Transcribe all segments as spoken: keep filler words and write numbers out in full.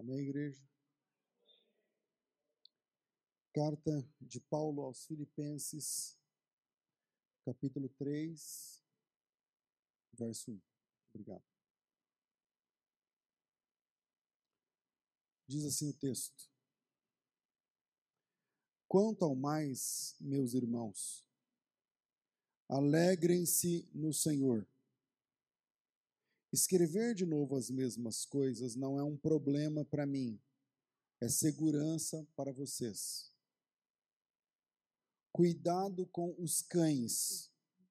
Amém, igreja? Carta de Paulo aos Filipenses, capítulo três, verso um. Obrigado. Diz assim o texto: Quanto ao mais, meus irmãos, alegrem-se no Senhor. Escrever de novo as mesmas coisas não é um problema para mim, é segurança para vocês. Cuidado com os cães,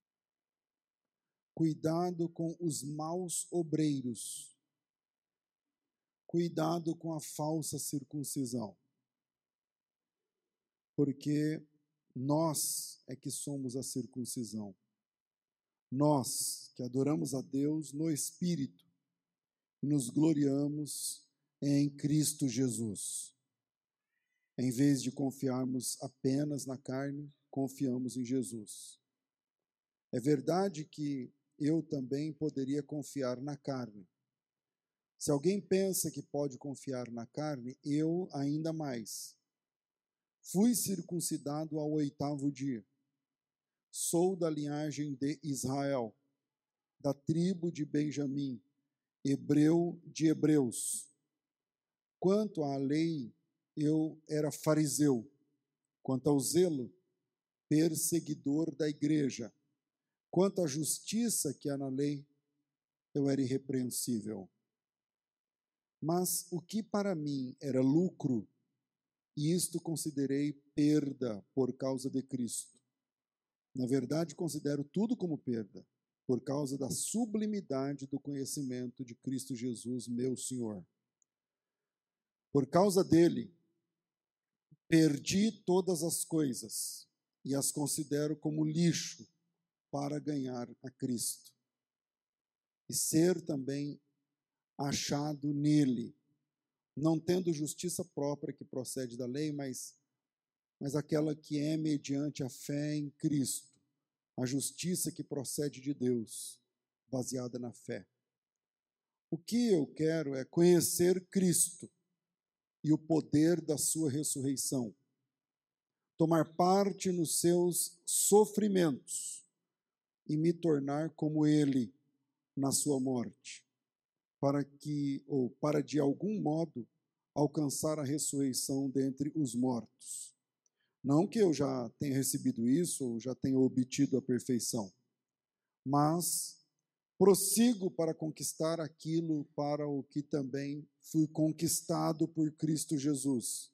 cuidado com os maus obreiros, cuidado com a falsa circuncisão, porque nós é que somos a circuncisão. Nós que adoramos a Deus no Espírito e nos gloriamos em Cristo Jesus. Em vez de confiarmos apenas na carne, confiamos em Jesus. É verdade que eu também poderia confiar na carne. Se alguém pensa que pode confiar na carne, eu ainda mais. Fui circuncidado ao oitavo dia. Sou da linhagem de Israel, da tribo de Benjamim, hebreu de hebreus. Quanto à lei, eu era fariseu. Quanto ao zelo, perseguidor da igreja. Quanto à justiça que há na lei, eu era irrepreensível. Mas o que para mim era lucro, isto considerei perda por causa de Cristo. Na verdade, considero tudo como perda, por causa da sublimidade do conhecimento de Cristo Jesus, meu Senhor. Por causa dele, perdi todas as coisas e as considero como lixo para ganhar a Cristo e ser também achado nele, não tendo justiça própria que procede da lei, mas, mas aquela que é mediante a fé em Cristo, a justiça que procede de Deus, baseada na fé. O que eu quero é conhecer Cristo e o poder da sua ressurreição, tomar parte nos seus sofrimentos e me tornar como ele na sua morte, para que, ou para de algum modo, alcançar a ressurreição dentre os mortos. Não que eu já tenha recebido isso, ou já tenha obtido a perfeição, mas prossigo para conquistar aquilo para o que também fui conquistado por Cristo Jesus.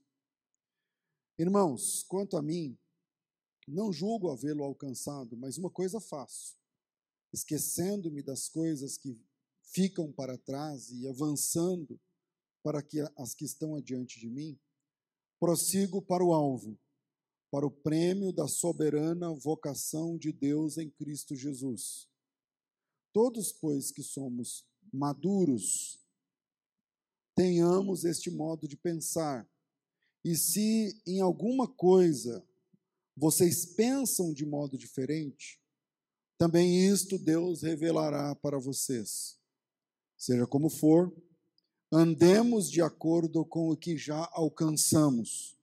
Irmãos, quanto a mim, não julgo havê-lo alcançado, mas uma coisa faço, esquecendo-me das coisas que ficam para trás e avançando para que as que estão adiante de mim, prossigo para o alvo, para o prêmio da soberana vocação de Deus em Cristo Jesus. Todos, pois, que somos maduros, tenhamos este modo de pensar. E se em alguma coisa vocês pensam de modo diferente, também isto Deus revelará para vocês. Seja como for, andemos de acordo com o que já alcançamos.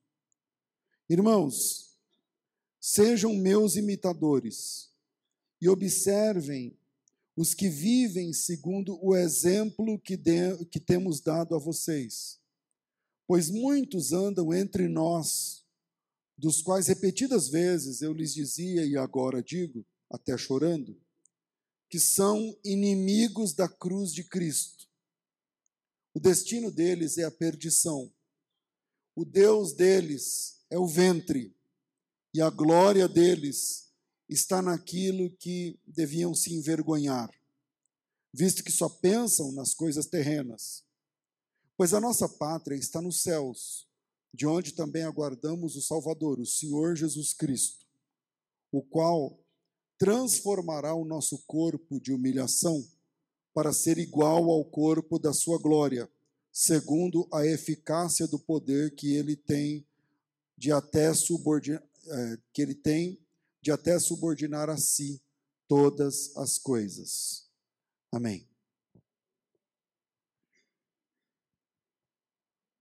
Irmãos, sejam meus imitadores e observem os que vivem segundo o exemplo que, de, que temos dado a vocês. Pois muitos andam entre nós, dos quais repetidas vezes eu lhes dizia e agora digo, até chorando, que são inimigos da cruz de Cristo. O destino deles é a perdição. O Deus deles é o ventre. E a glória deles está naquilo que deviam se envergonhar, visto que só pensam nas coisas terrenas. Pois a nossa pátria está nos céus, de onde também aguardamos o Salvador, o Senhor Jesus Cristo, o qual transformará o nosso corpo de humilhação para ser igual ao corpo da sua glória, segundo a eficácia do poder que ele tem de até subordinar, que ele tem de até subordinar a si todas as coisas. Amém.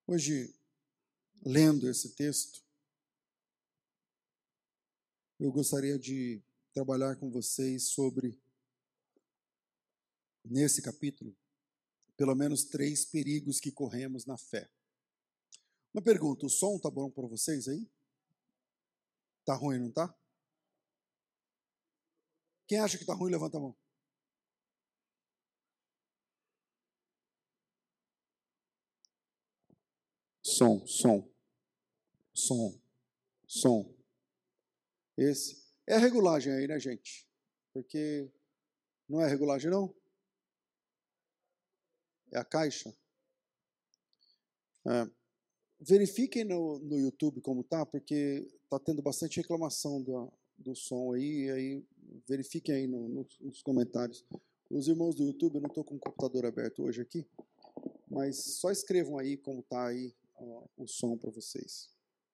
Hoje, lendo esse texto, eu gostaria de trabalhar com vocês sobre, nesse capítulo, pelo menos três perigos que corremos na fé. Uma pergunta, o som tá bom para vocês aí? Tá ruim, não tá? Quem acha que tá ruim, levanta a mão. Som, som, som, som. Esse é a regulagem aí, né, gente? Porque não é a regulagem, não? É a caixa. É. Verifiquem no, no YouTube como tá, porque tá tendo bastante reclamação do, do som aí, e aí verifiquem aí no, no, nos comentários. Os irmãos do YouTube, eu não estou com o computador aberto hoje aqui, mas só escrevam aí como tá aí ó, o som para vocês.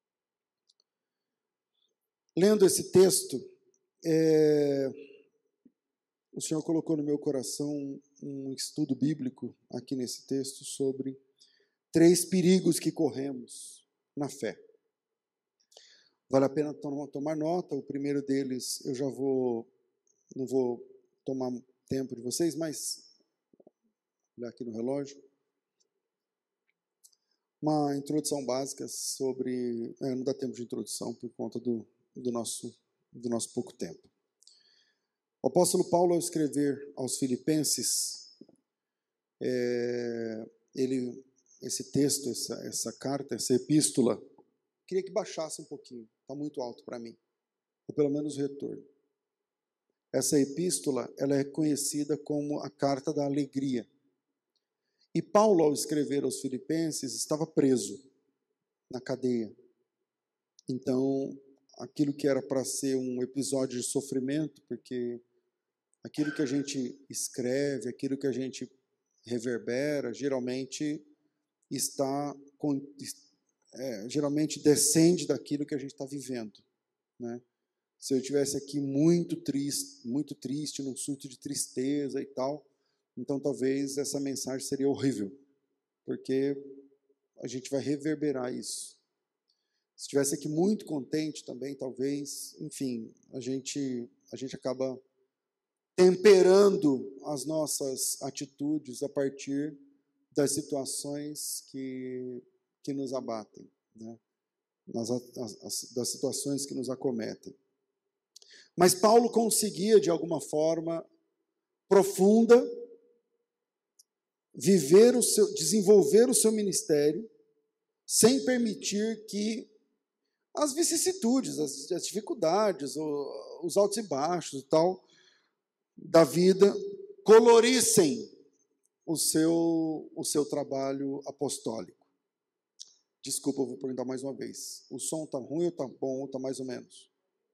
Lendo esse texto, é, o Senhor colocou no meu coração um estudo bíblico aqui nesse texto sobre três perigos que corremos na fé. Vale a pena tomar nota. O primeiro deles, eu já vou, não vou tomar tempo de vocês, mas olhar aqui no relógio. Uma introdução básica sobre, é, não dá tempo de introdução por conta do, do, nosso, do nosso pouco tempo. O apóstolo Paulo, ao escrever aos Filipenses, é, ele, esse texto, essa, essa carta, essa epístola, queria que baixasse um pouquinho, está muito alto para mim, ou pelo menos o retorno. Essa epístola, ela é conhecida como a carta da alegria. E Paulo, ao escrever aos Filipenses, estava preso na cadeia. Então, aquilo que era para ser um episódio de sofrimento, porque aquilo que a gente escreve, aquilo que a gente reverbera, geralmente está com, é, geralmente descende daquilo que a gente está vivendo, né? Se eu estivesse aqui muito triste, muito triste, num surto de tristeza e tal, então talvez essa mensagem seria horrível, porque a gente vai reverberar isso. Se estivesse aqui muito contente também, talvez, enfim, a gente, a gente acaba temperando as nossas atitudes a partir das situações que, que nos abatem, né? Nas, as, das situações que nos acometem. Mas Paulo conseguia, de alguma forma profunda, viver o seu, desenvolver o seu ministério sem permitir que as vicissitudes, as, as dificuldades, o, os altos e baixos e tal da vida colorissem o seu, o seu trabalho apostólico. Desculpa, eu vou perguntar mais uma vez. O som está ruim ou está bom ou está mais ou menos?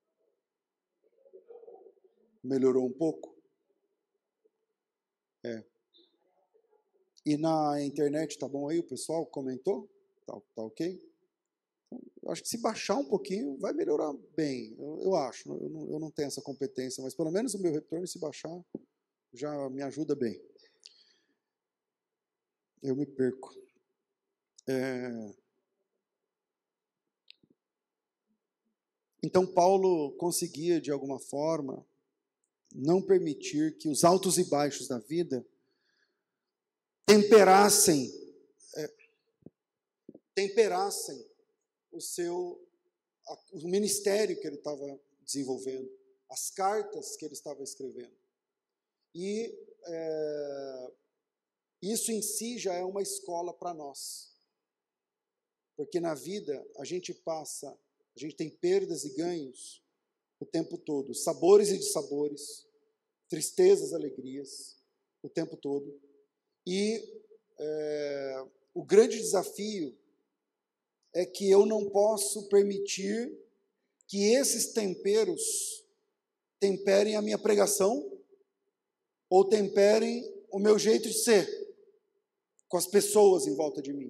Melhorou um pouco? É. E na internet está bom aí? O pessoal comentou? Tá, tá ok? Eu acho que se baixar um pouquinho vai melhorar bem. Eu, eu acho. Eu não, eu não tenho essa competência, mas pelo menos o meu retorno, se baixar, já me ajuda bem. Eu me perco. É... Então, Paulo conseguia, de alguma forma, não permitir que os altos e baixos da vida temperassem, é, temperassem o seu, a, o ministério que ele estava desenvolvendo, as cartas que ele estava escrevendo. E é, isso em si já é uma escola para nós. Porque na vida a gente passa, a gente tem perdas e ganhos o tempo todo, sabores e dissabores, tristezas, alegrias, o tempo todo. E é, o grande desafio é que eu não posso permitir que esses temperos temperem a minha pregação ou temperem o meu jeito de ser com as pessoas em volta de mim.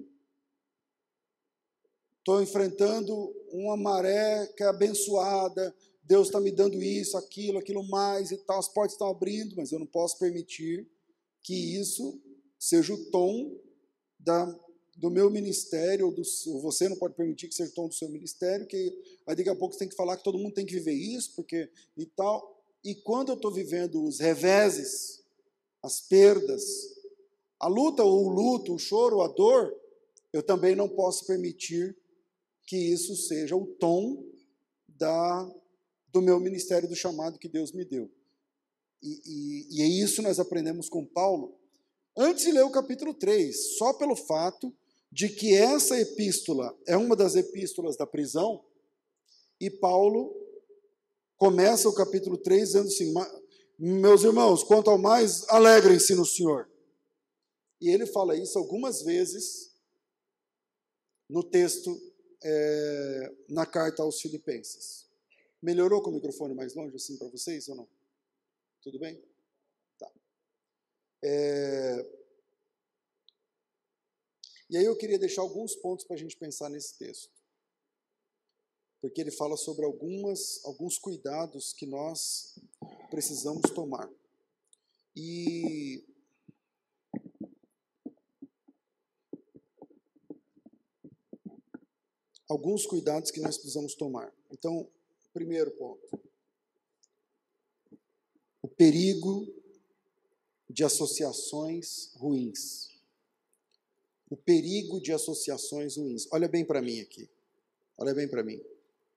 Estou enfrentando uma maré que é abençoada, Deus está me dando isso, aquilo, aquilo mais e tal, as portas estão abrindo, mas eu não posso permitir que isso seja o tom da, do meu ministério, ou, do, ou você não pode permitir que seja o tom do seu ministério, que aí daqui a pouco você tem que falar que todo mundo tem que viver isso, porque e tal. E quando eu estou vivendo os reveses, as perdas, a luta ou o luto, o choro, a dor, eu também não posso permitir que isso seja o tom da, do meu ministério, do chamado que Deus me deu. E, e, e é isso nós aprendemos com Paulo, antes de ler o capítulo três, só pelo fato de que essa epístola é uma das epístolas da prisão, e Paulo começa o capítulo três dizendo assim, meus irmãos, quanto ao mais, alegrem-se no Senhor. E ele fala isso algumas vezes no texto, é, na carta aos Filipenses. Melhorou com o microfone mais longe assim para vocês ou não? Tudo bem? Tá. É... E aí eu queria deixar alguns pontos para a gente pensar nesse texto. Porque ele fala sobre algumas, alguns cuidados que nós precisamos tomar. E alguns cuidados que nós precisamos tomar. Então, primeiro ponto. O perigo de associações ruins. O perigo de associações ruins. Olha bem para mim aqui. Olha bem para mim.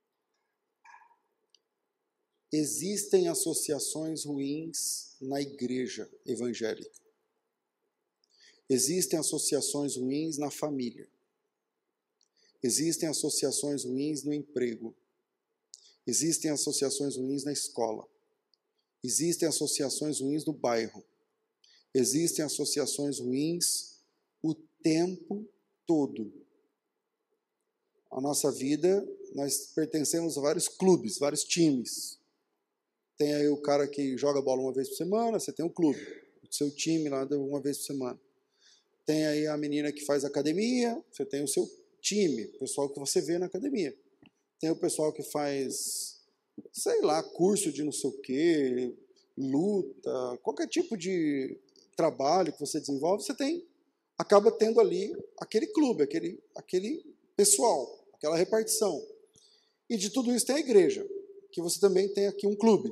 Existem associações ruins na igreja evangélica. Existem associações ruins na família. Existem associações ruins no emprego. Existem associações ruins na escola. Existem associações ruins no bairro. Existem associações ruins o tempo todo. A nossa vida, nós pertencemos a vários clubes, vários times. Tem aí o cara que joga bola uma vez por semana, você tem um clube, o seu time lá uma vez por semana. Tem aí a menina que faz academia, você tem o seu time, o pessoal que você vê na academia. Tem o pessoal que faz, sei lá, curso de não sei o quê, luta, qualquer tipo de trabalho que você desenvolve, você tem, acaba tendo ali aquele clube, aquele, aquele pessoal, aquela repartição. E de tudo isso tem a igreja, que você também tem aqui um clube.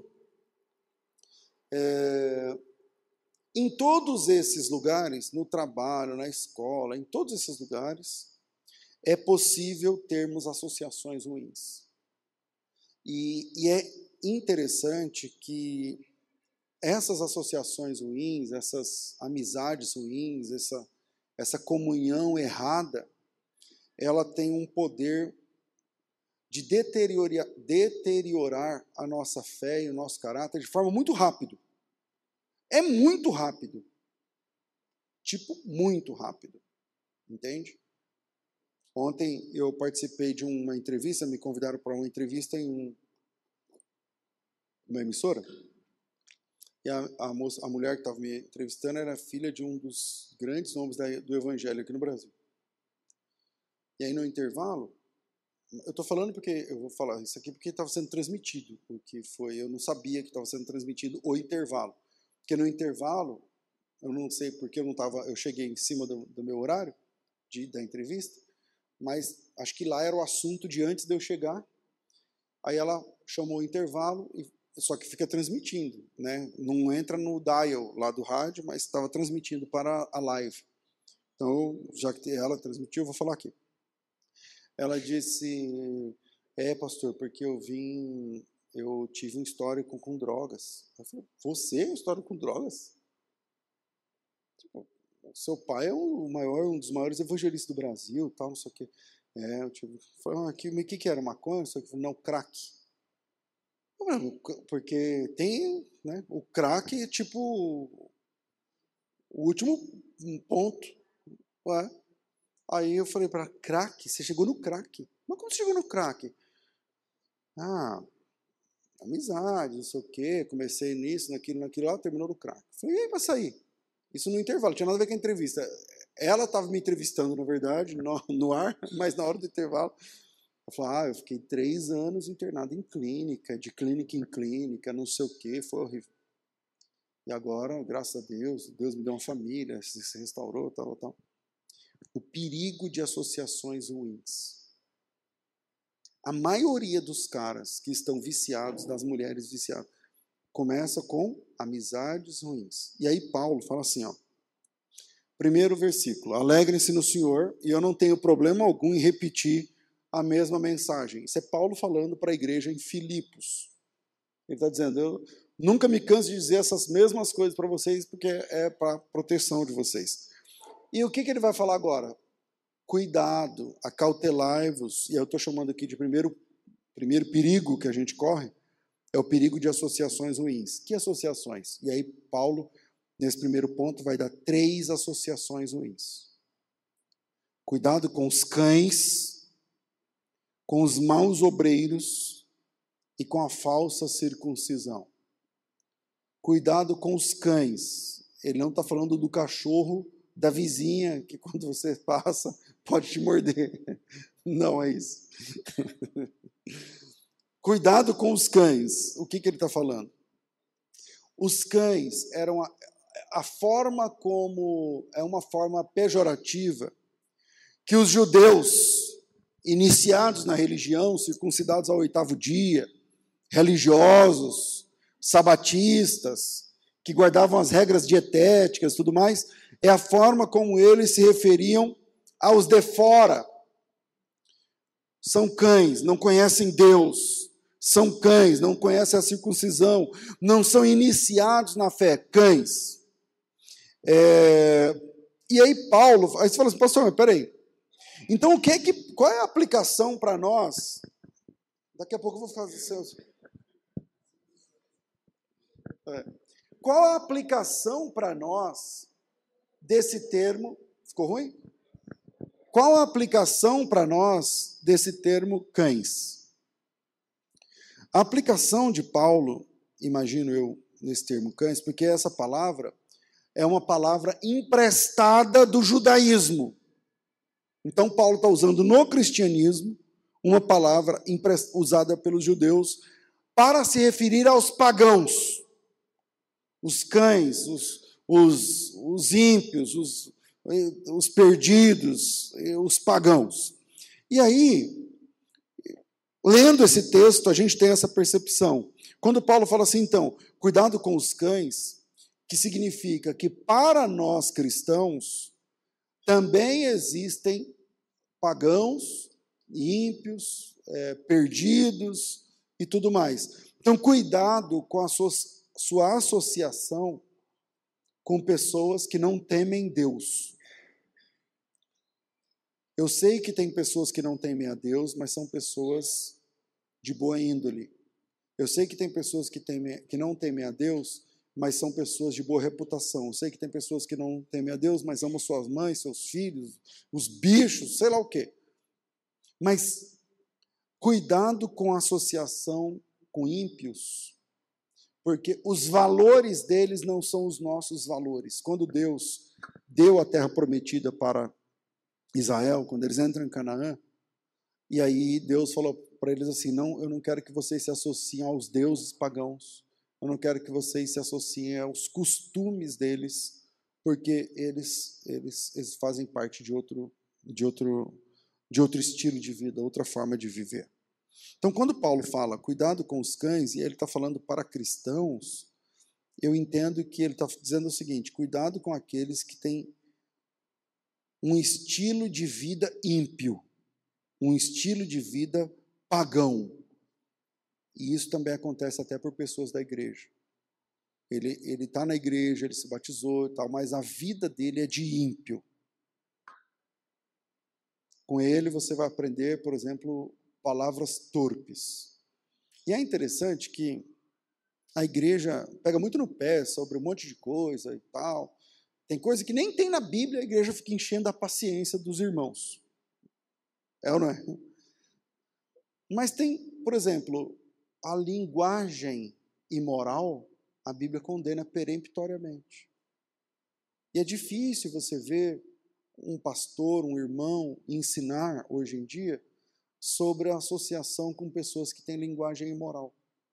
É, em todos esses lugares, no trabalho, na escola, em todos esses lugares, é possível termos associações ruins. E, e é interessante que essas associações ruins, essas amizades ruins, essa, essa comunhão errada, ela tem um poder de deteriorar, deteriorar a nossa fé e o nosso caráter de forma muito rápida. É muito rápido. Tipo, muito rápido. Entende? Ontem eu participei de uma entrevista, me convidaram para uma entrevista em um, uma emissora. E a, a, moça, a mulher que estava me entrevistando era filha de um dos grandes nomes da, do evangelho aqui no Brasil. E aí no intervalo, eu estou falando porque, eu vou falar isso aqui porque estava sendo transmitido, porque foi, eu não sabia que estava sendo transmitido o intervalo. Porque no intervalo, eu não sei porque eu não estava, eu cheguei em cima do, do meu horário de, da entrevista, mas acho que lá era o assunto de antes de eu chegar. Aí ela chamou o intervalo, e, só que fica transmitindo, né? Não entra no dial lá do rádio, mas estava transmitindo para a live. Então, já que ela transmitiu, eu vou falar aqui. Ela disse, é, pastor, porque eu vim, eu tive um histórico com drogas. Eu falei, você é um histórico com drogas? Tipo, seu pai é o maior, um dos maiores evangelistas do Brasil, tal, não sei o quê. É, eu tive, falei, ah, que, que que era, maconha? Não, crack. Porque tem, né, o crack é tipo o último ponto. Ué. Aí eu falei para crack, você chegou no crack. Mas como você chegou no crack? Ah, amizade, não sei o quê, comecei nisso, naquilo, naquilo lá, terminou no crack. Falei, e aí para sair? Isso no intervalo, tinha nada a ver com a entrevista. Ela estava me entrevistando, na verdade, no, no ar, mas na hora do intervalo, ela falou, ah, eu fiquei três anos internado em clínica, de clínica em clínica, não sei o quê, foi horrível. E agora, graças a Deus, Deus me deu uma família, se restaurou, tal, tal. o perigo de associações ruins. A maioria dos caras que estão viciados, das mulheres viciadas, começa com amizades ruins. E aí Paulo fala assim, ó, primeiro versículo, alegrem-se no Senhor, e eu não tenho problema algum em repetir a mesma mensagem. Isso é Paulo falando para a igreja em Filipos. Ele está dizendo, eu nunca me canso de dizer essas mesmas coisas para vocês, porque é para a proteção de vocês. E o que, que ele vai falar agora? Cuidado, acautelai-vos, e eu estou chamando aqui de primeiro, primeiro perigo que a gente corre, é o perigo de associações ruins. Que associações? E aí Paulo, nesse primeiro ponto, vai dar três associações ruins. Cuidado com os cães, com os maus obreiros e com a falsa circuncisão. Cuidado com os cães. Ele não está falando do cachorro da vizinha, que quando você passa, pode te morder. Não é isso. Cuidado com os cães. O que, que ele está falando? Os cães eram a, a forma como, é uma forma pejorativa, que os judeus, iniciados na religião, circuncidados ao oitavo dia, religiosos, sabatistas, que guardavam as regras dietéticas e tudo mais, é a forma como eles se referiam aos de fora. São cães, não conhecem Deus, são cães, não conhecem a circuncisão, não são iniciados na fé, cães. É... E aí Paulo, aí você fala assim, pastor, mas peraí, então o que é que, qual é a aplicação para nós? Daqui a pouco eu vou fazer seus... É. Qual a aplicação para nós desse termo? Ficou ruim? Qual a aplicação para nós desse termo cães? A aplicação de Paulo, imagino eu, nesse termo cães, porque essa palavra é uma palavra emprestada do judaísmo. Então, Paulo está usando no cristianismo uma palavra usada pelos judeus para se referir aos pagãos. Os cães, os, os, os ímpios, os, os perdidos, os pagãos. E aí, lendo esse texto, a gente tem essa percepção. Quando Paulo fala assim, então, cuidado com os cães, que significa que para nós cristãos também existem pagãos, ímpios, é, perdidos e tudo mais. Então, cuidado com a sua, sua associação com pessoas que não temem Deus. Eu sei que tem pessoas que não temem a Deus, mas são pessoas de boa índole. Eu sei que tem pessoas que, temem, que não temem a Deus, mas são pessoas de boa reputação. Eu sei que tem pessoas que não temem a Deus, mas amam suas mães, seus filhos, os bichos, sei lá o quê. Mas cuidado com a associação com ímpios, porque os valores deles não são os nossos valores. Quando Deus deu a terra prometida para Israel, quando eles entram em Canaã, e aí Deus falou para eles assim, não, eu não quero que vocês se associem aos deuses pagãos, eu não quero que vocês se associem aos costumes deles, porque eles, eles, eles fazem parte de outro, de, outro, de outro estilo de vida, outra forma de viver. Então, quando Paulo fala, cuidado com os cães, e ele está falando para cristãos, eu entendo que ele está dizendo o seguinte, cuidado com aqueles que têm um estilo de vida ímpio, um estilo de vida pagão. E isso também acontece até por pessoas da igreja. Ele ele está na igreja, ele se batizou e tal, mas a vida dele é de ímpio. Com ele você vai aprender, por exemplo, palavras torpes. E é interessante que a igreja pega muito no pé sobre um monte de coisa e tal. Tem coisa que nem tem na Bíblia, a igreja fica enchendo a paciência dos irmãos. É ou não é? Mas tem, por exemplo, a linguagem imoral, a Bíblia condena peremptoriamente. E é difícil você ver um pastor, um irmão, ensinar hoje em dia sobre a associação com pessoas que têm linguagem imoral.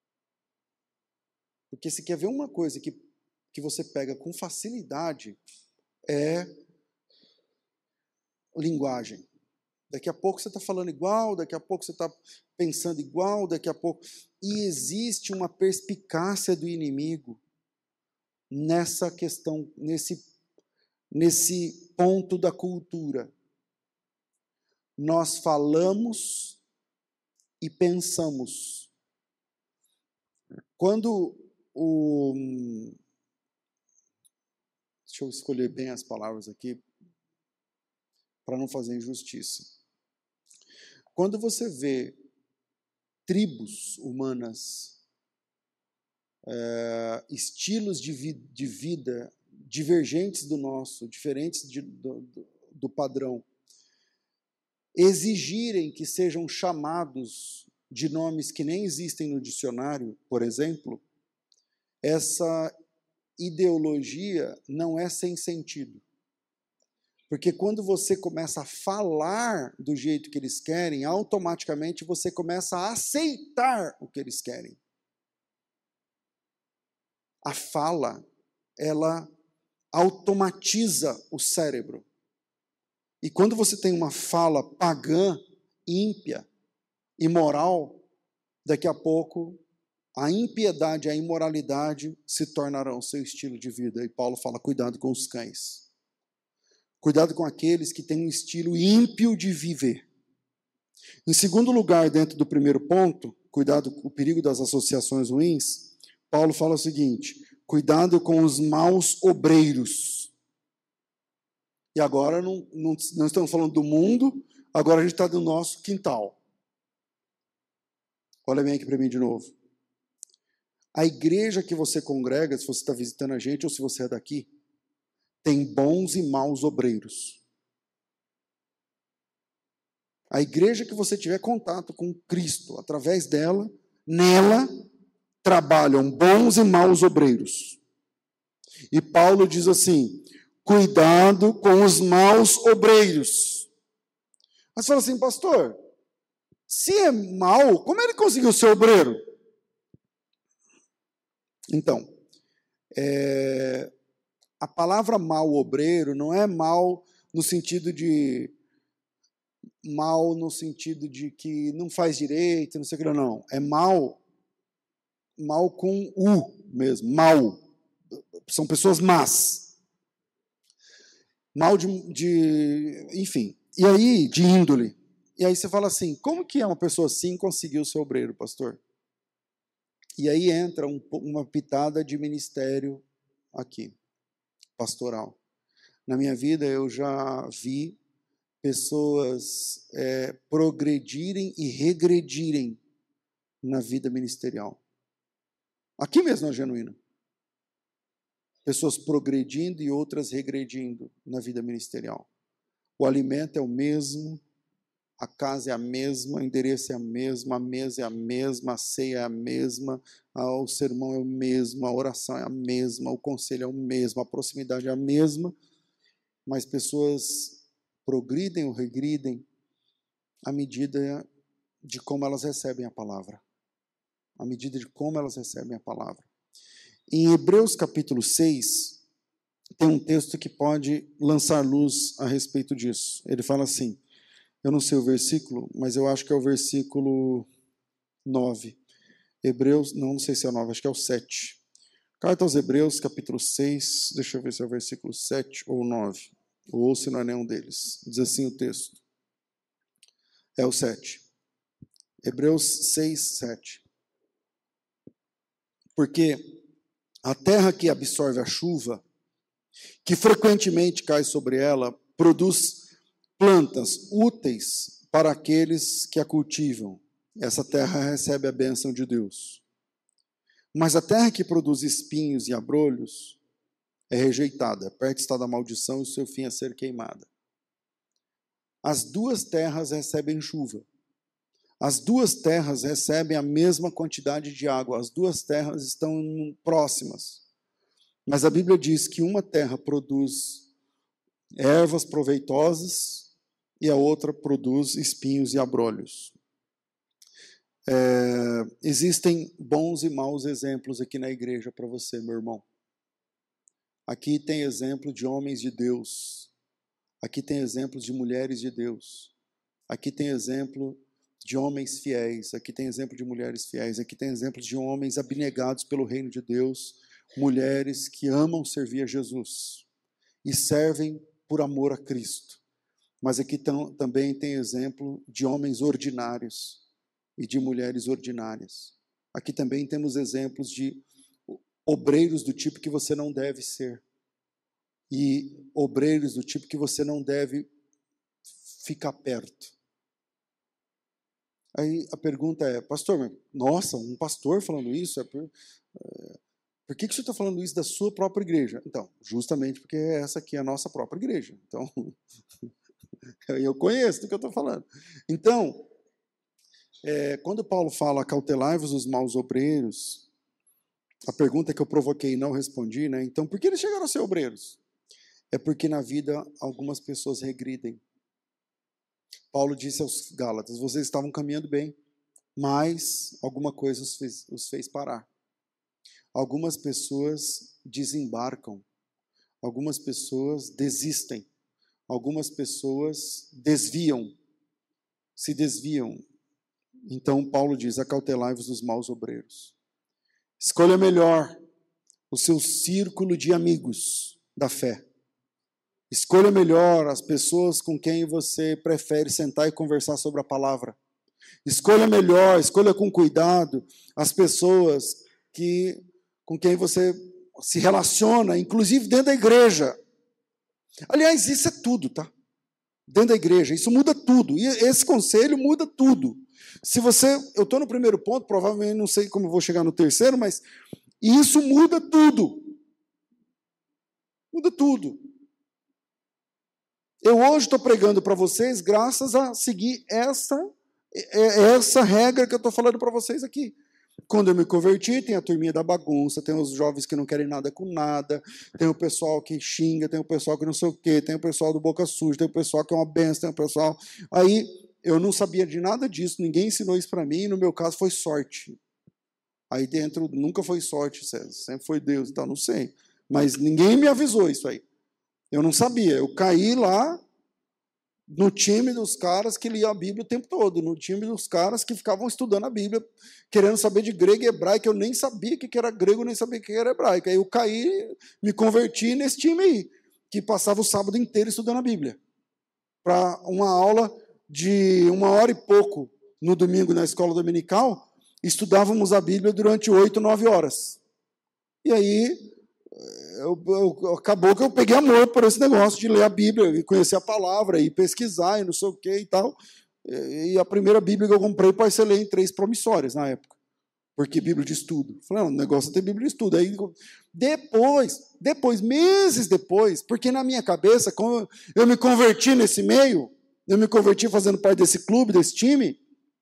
Porque se quer ver uma coisa que, que você pega com facilidade, é linguagem. Daqui a pouco você está falando igual, daqui a pouco você está pensando igual, daqui a pouco... E existe uma perspicácia do inimigo nessa questão, nesse, nesse ponto da cultura. Nós falamos e pensamos. Quando o... Deixa eu escolher bem as palavras aqui, para não fazer injustiça. Quando você vê tribos humanas, é, estilos de, vi de vida divergentes do nosso, diferentes de, do, do, do padrão, exigirem que sejam chamados de nomes que nem existem no dicionário, por exemplo, essa ideologia não é sem sentido. Porque quando você começa a falar do jeito que eles querem, automaticamente você começa a aceitar o que eles querem. A fala, ela automatiza o cérebro. E quando você tem uma fala pagã, ímpia, imoral, daqui a pouco a impiedade e a imoralidade se tornarão seu estilo de vida. E Paulo fala, cuidado com os cães. Cuidado com aqueles que têm um estilo ímpio de viver. Em segundo lugar, dentro do primeiro ponto, cuidado com o perigo das associações ruins, Paulo fala o seguinte, cuidado com os maus obreiros. E agora não, não, não estamos falando do mundo, agora a gente está no nosso quintal. Olha bem aqui para mim de novo. A igreja que você congrega, se você está visitando a gente ou se você é daqui, tem bons e maus obreiros. A igreja que você tiver contato com Cristo, através dela, nela, trabalham bons e maus obreiros. E Paulo diz assim, cuidado com os maus obreiros. Mas você fala assim, pastor, se é mau, como ele conseguiu ser obreiro? Então, é... a palavra mal obreiro não é mal no sentido de mal no sentido de que não faz direito, não sei o que, não. É mal, mal com U mesmo, mal. São pessoas más. Mal de, de, enfim. E aí, de índole. E aí você fala assim, como que uma pessoa assim conseguiu ser obreiro, pastor? E aí entra um, uma pitada de ministério aqui. Pastoral. Na minha vida eu já vi pessoas é, progredirem e regredirem na vida ministerial. Aqui mesmo na Genuína. Pessoas progredindo e outras regredindo na vida ministerial. O alimento é o mesmo, a casa é a mesma, o endereço é a mesma, a mesa é a mesma, a ceia é a mesma, o sermão é o mesmo, a oração é a mesma, o conselho é o mesmo, a proximidade é a mesma, mas pessoas progridem ou regridem à medida de como elas recebem a palavra. À medida de como elas recebem a palavra. Em Hebreus capítulo seis, tem um texto que pode lançar luz a respeito disso. Ele fala assim, eu não sei o versículo, mas eu acho que é o versículo nove. Hebreus, não, não sei se é o nove, acho que é o sete. Carta aos Hebreus, capítulo seis, deixa eu ver se é o versículo sete ou nove, ou se não é nenhum deles. Diz assim o texto. É o sete. Hebreus seis, sete. Porque a terra que absorve a chuva, que frequentemente cai sobre ela, produz plantas úteis para aqueles que a cultivam. Essa terra recebe a bênção de Deus. Mas a terra que produz espinhos e abrolhos é rejeitada, perto está da maldição e o seu fim é ser queimada. As duas terras recebem chuva. As duas terras recebem a mesma quantidade de água. As duas terras estão próximas. Mas a Bíblia diz que uma terra produz ervas proveitosas e a outra produz espinhos e abrolhos. É, existem bons e maus exemplos aqui na igreja para você, meu irmão. Aqui tem exemplo de homens de Deus. Aqui tem exemplos de mulheres de Deus. Aqui tem exemplo de homens fiéis. Aqui tem exemplo de mulheres fiéis. Aqui tem exemplo de homens abnegados pelo reino de Deus. Mulheres que amam servir a Jesus e servem por amor a Cristo. Mas aqui tam, também tem exemplo de homens ordinários e de mulheres ordinárias. Aqui também temos exemplos de obreiros do tipo que você não deve ser. E obreiros do tipo que você não deve ficar perto. Aí a pergunta é, pastor, nossa, um pastor falando isso? É por, é, por que, que você está falando isso da sua própria igreja? Então, justamente porque essa aqui é a nossa própria igreja. Então, eu conheço do que eu estou falando. Então, é, quando Paulo fala, acautelai-vos os maus obreiros, a pergunta que eu provoquei e não respondi, né? Então, por que eles chegaram a ser obreiros? É porque na vida algumas pessoas regridem. Paulo disse aos Gálatas, vocês estavam caminhando bem, mas alguma coisa os fez, os fez parar. Algumas pessoas desembarcam, algumas pessoas desistem, algumas pessoas desviam, se desviam. Então Paulo diz, acautelai-vos dos maus obreiros. Escolha melhor o seu círculo de amigos da fé. Escolha melhor as pessoas com quem você prefere sentar e conversar sobre a palavra. Escolha melhor, escolha com cuidado as pessoas que, com quem você se relaciona, inclusive dentro da igreja. Aliás, isso é tudo, tá? Dentro da igreja, isso muda tudo. E esse conselho muda tudo. Se você, eu estou no primeiro ponto, provavelmente não sei como vou chegar no terceiro, mas isso muda tudo. Muda tudo. Eu hoje estou pregando para vocês graças a seguir essa, essa regra que eu estou falando para vocês aqui. Quando eu me converti, tem a turminha da bagunça, tem os jovens que não querem nada com nada, tem o pessoal que xinga, tem o pessoal que não sei o quê, tem o pessoal do boca suja, tem o pessoal que é uma benção, tem o pessoal... Aí eu não sabia de nada disso, ninguém ensinou isso para mim, e no meu caso foi sorte. Aí dentro nunca foi sorte, César, sempre foi Deus, então não sei. Mas ninguém me avisou isso aí. Eu não sabia, eu caí lá no time dos caras que liam a Bíblia o tempo todo, no time dos caras que ficavam estudando a Bíblia, querendo saber de grego e hebraico, eu nem sabia o que era grego, nem sabia o que era hebraico. Aí eu caí, me converti nesse time aí, que passava o sábado inteiro estudando a Bíblia. Para uma aula de uma hora e pouco no domingo na escola dominical, estudávamos a Bíblia durante oito, nove horas. E aí... Eu, eu, acabou que eu peguei amor por esse negócio de ler a Bíblia, e conhecer a palavra, e pesquisar, e não sei o que e tal. E a primeira Bíblia que eu comprei, parcelei em três promissórias na época. Porque Bíblia de estudo. Falei, não, o negócio é ter Bíblia de estudo. Aí, depois, depois, meses depois, porque na minha cabeça, quando eu me converti nesse meio, eu me converti fazendo parte desse clube, desse time,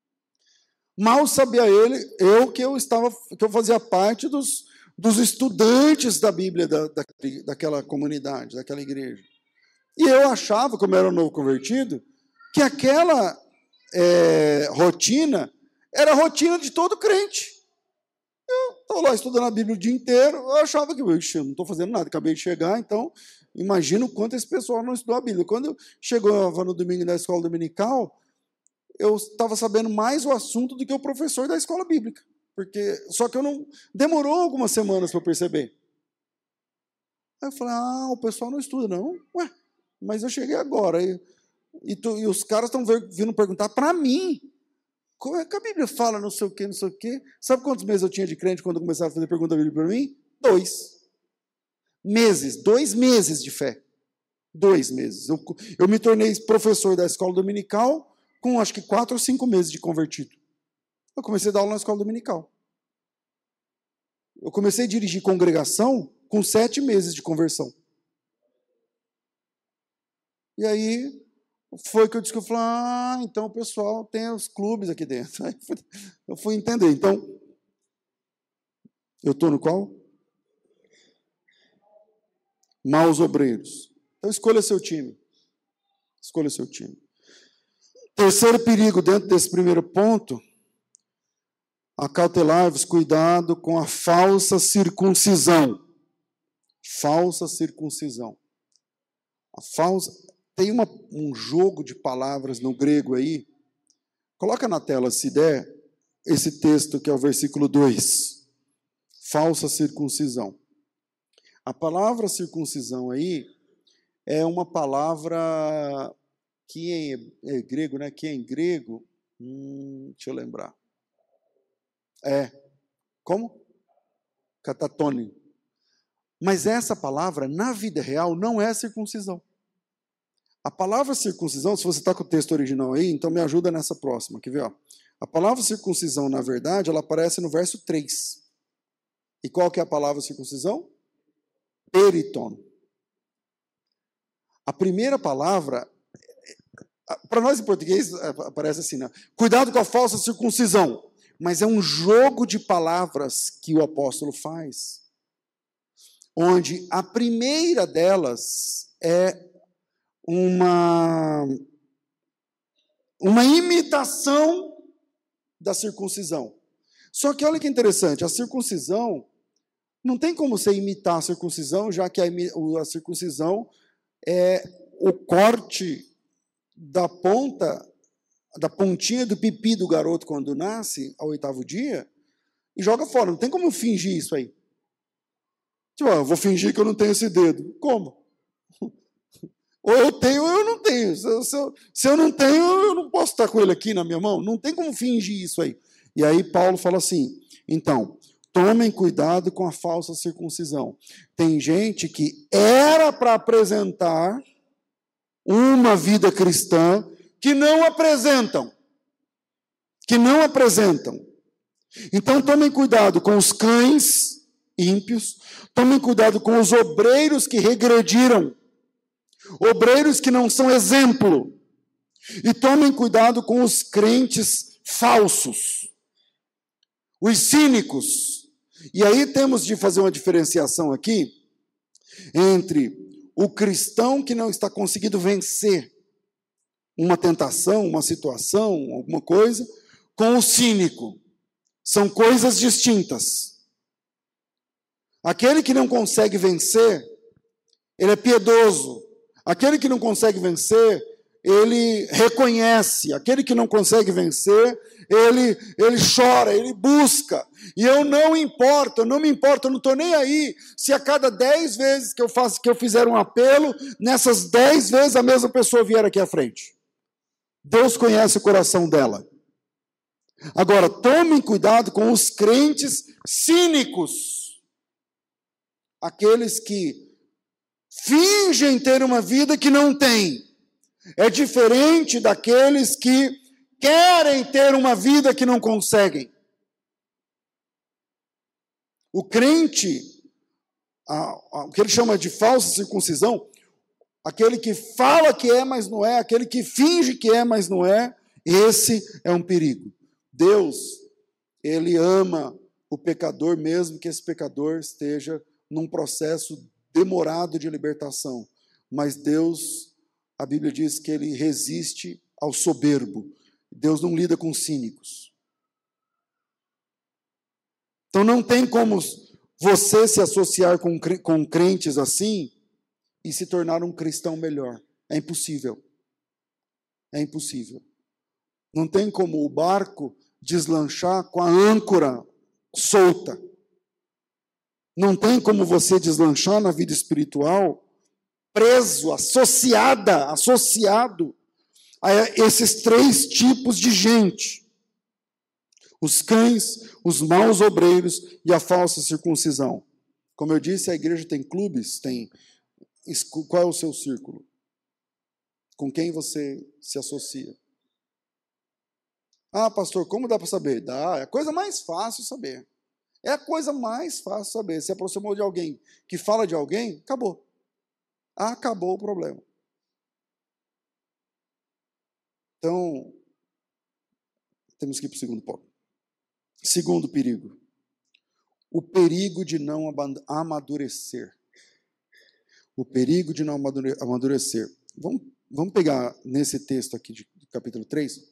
mal sabia ele, eu que eu estava, que eu fazia parte dos... dos estudantes da Bíblia da, da, daquela comunidade, daquela igreja. E eu achava, como eu era um novo convertido, que aquela é, rotina era a rotina de todo crente. Eu estou lá estudando a Bíblia o dia inteiro, eu achava que eu não estou fazendo nada, acabei de chegar, então imagino o quanto esse pessoal não estudou a Bíblia. Quando eu chegava no domingo na escola dominical, eu estava sabendo mais o assunto do que o professor da escola bíblica. Porque, só que eu não... Demorou algumas semanas para eu perceber. Aí eu falei, ah, o pessoal não estuda, não. Ué, mas eu cheguei agora. E, e, tu, e os caras estão vindo perguntar para mim. Como é que a Bíblia fala não sei o quê, não sei o quê? Sabe quantos meses eu tinha de crente quando eu começava a fazer pergunta da Bíblia para mim? Dois. Meses, dois meses de fé. Dois meses. Eu, eu me tornei professor da escola dominical com acho que quatro ou cinco meses de convertido. Eu comecei a dar aula na escola dominical. Eu comecei a dirigir congregação com sete meses de conversão. E aí foi que eu disse que eu falei, ah, então o pessoal tem os clubes aqui dentro. Aí eu fui entender. Então, eu estou no qual? Maus obreiros. Então escolha seu time. Escolha seu time. Terceiro perigo dentro desse primeiro ponto, acautelai-vos, cuidado com a falsa circuncisão. Falsa circuncisão. A falsa... tem uma, um jogo de palavras no grego aí. Coloca na tela, se der, esse texto que é o versículo dois. Falsa circuncisão. A palavra circuncisão aí é uma palavra que é, é grego, né? Que é em grego. Hum, deixa eu lembrar. É. Como? Catatone. Mas essa palavra, na vida real, não é circuncisão. A palavra circuncisão, se você está com o texto original aí, então me ajuda nessa próxima. Quer ver? Ó? A palavra circuncisão, na verdade, ela aparece no verso três. E qual que é a palavra circuncisão? Periton. A primeira palavra, para nós em português, aparece assim, né? Cuidado com a falsa circuncisão. Mas é um jogo de palavras que o apóstolo faz, onde a primeira delas é uma, uma imitação da circuncisão. Só que olha que interessante, a circuncisão, não tem como você imitar a circuncisão, já que a, a circuncisão é o corte da ponta, da pontinha do pipi do garoto quando nasce, ao oitavo dia, e joga fora. Não tem como fingir isso aí. Tipo, ah, eu vou fingir que eu não tenho esse dedo. Como? Ou eu tenho ou eu não tenho. Se eu, se, eu, se eu não tenho, eu não posso estar com ele aqui na minha mão. Não tem como fingir isso aí. E aí Paulo fala assim, então, tomem cuidado com a falsa circuncisão. Tem gente que era para apresentar uma vida cristã que não apresentam. Que não apresentam. Então, tomem cuidado com os cães ímpios, tomem cuidado com os obreiros que regrediram, obreiros que não são exemplo, e tomem cuidado com os crentes falsos, os cínicos. E aí temos de fazer uma diferenciação aqui entre o cristão que não está conseguindo vencer uma tentação, uma situação, alguma coisa, com o cínico. São coisas distintas. Aquele que não consegue vencer, ele é piedoso. Aquele que não consegue vencer, ele reconhece. Aquele que não consegue vencer, ele, ele chora, ele busca. E eu não importo, eu não me importo, eu não estou nem aí se a cada dez vezes que eu, faço, que eu fizer um apelo, nessas dez vezes a mesma pessoa vier aqui à frente. Deus conhece o coração dela. Agora, tomem cuidado com os crentes cínicos. Aqueles que fingem ter uma vida que não têm. É diferente daqueles que querem ter uma vida que não conseguem. O crente, a, a, o que ele chama de falsa circuncisão, aquele que fala que é, mas não é, aquele que finge que é, mas não é, esse é um perigo. Deus, ele ama o pecador, mesmo que esse pecador esteja num processo demorado de libertação. Mas Deus, a Bíblia diz que ele resiste ao soberbo. Deus não lida com cínicos. Então não tem como você se associar com, com crentes assim e se tornar um cristão melhor. É impossível. É impossível. Não tem como o barco deslanchar com a âncora solta. Não tem como você deslanchar na vida espiritual preso, associada, associado a esses três tipos de gente. Os cães, os maus obreiros e a falsa circuncisão. Como eu disse, a igreja tem clubes, tem... Qual é o seu círculo? Com quem você se associa? Ah, pastor, como dá para saber? Dá, é a coisa mais fácil saber. É a coisa mais fácil saber. Se aproximou de alguém que fala de alguém, acabou. Acabou o problema. Então, temos que ir para o segundo ponto. Segundo perigo. O perigo de não amadurecer. O perigo de não amadurecer. Vamos, vamos pegar nesse texto aqui de capítulo três,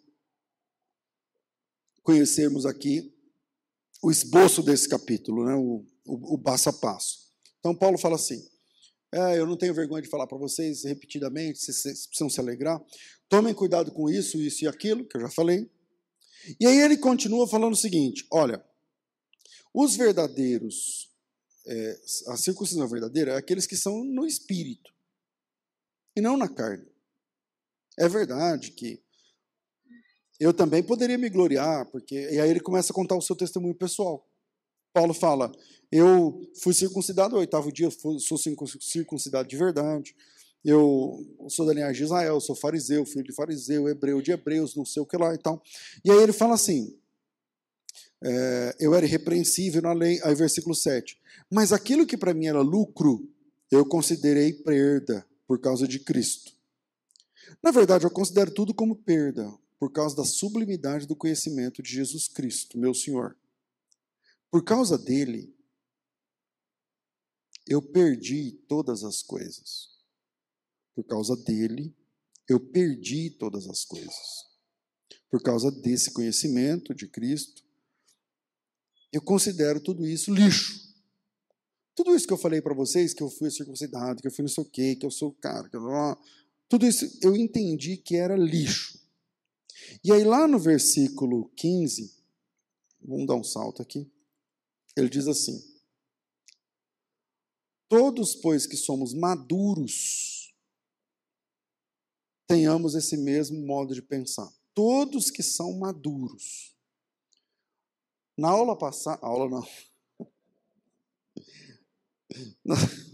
conhecermos aqui o esboço desse capítulo, né? o, o, o passo a passo. Então, Paulo fala assim, É, eu não tenho vergonha de falar para vocês repetidamente, vocês precisam se alegrar. Tomem cuidado com isso, isso e aquilo, que eu já falei. E aí ele continua falando o seguinte, olha, os verdadeiros, é, a circuncisão verdadeira é aqueles que são no espírito e não na carne. É verdade que eu também poderia me gloriar, porque e aí ele começa a contar o seu testemunho pessoal. Paulo fala, eu fui circuncidado no oitavo dia, sou circuncidado de verdade, eu sou da linhagem de Israel, sou fariseu, filho de fariseu, hebreu de hebreus, não sei o que lá e tal. E aí ele fala assim, é, eu era irrepreensível na lei, aí versículo sete, mas aquilo que para mim era lucro, eu considerei perda por causa de Cristo. Na verdade, eu considero tudo como perda, por causa da sublimidade do conhecimento de Jesus Cristo, meu Senhor. Por causa dele, eu perdi todas as coisas. Por causa dele, eu perdi todas as coisas. Por causa desse conhecimento de Cristo, eu considero tudo isso lixo. Tudo isso que eu falei para vocês, que eu fui circuncidado, que eu fui não sei o quê, que eu sou o cara, que eu... tudo isso eu entendi que era lixo. E aí lá no versículo quinze, vamos dar um salto aqui, ele diz assim, todos, pois, que somos maduros, tenhamos esse mesmo modo de pensar. Todos que são maduros. Na aula passada, aula não, na,